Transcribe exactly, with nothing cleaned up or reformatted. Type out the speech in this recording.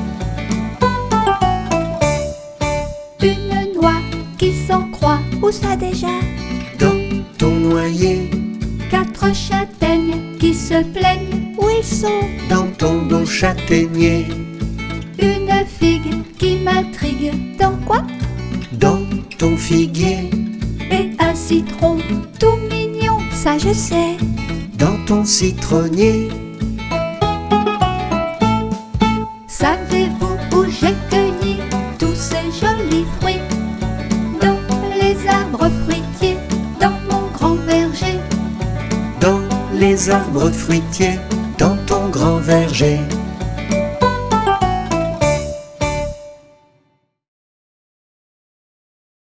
Une noix qui s'en croit, où ça déjà? Dans ton noyer. Quatre châtaignes qui se plaignent, où ils sont? Dans ton beau châtaignier. Une figue qui m'intrigue, dans quoi? Dans ton figuier. Et un citron tout mignon, ça je sais, Dans ton citronnier. savez-vous où j'ai cueilli tous ces jolis fruits? Dans les arbres fruitiers, dans mon grand verger. Dans les arbres fruitiers. Dans ton grand verger.